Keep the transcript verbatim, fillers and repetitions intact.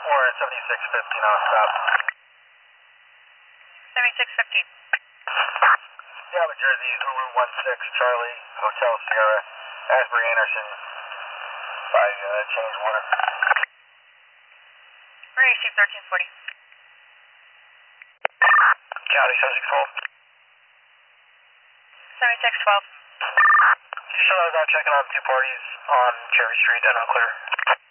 Warren, seventy-six fifty now, stop. seventy-six fifteen. Yeah, New Jersey, Zulu one six, Charlie, Hotel Sierra, Asbury Anderson, by uh, change water. We're receive thirteen forty. County seven six twelve. seventy-six twelve. So I was out checking on two parties on Cherry Street and Eau Claire.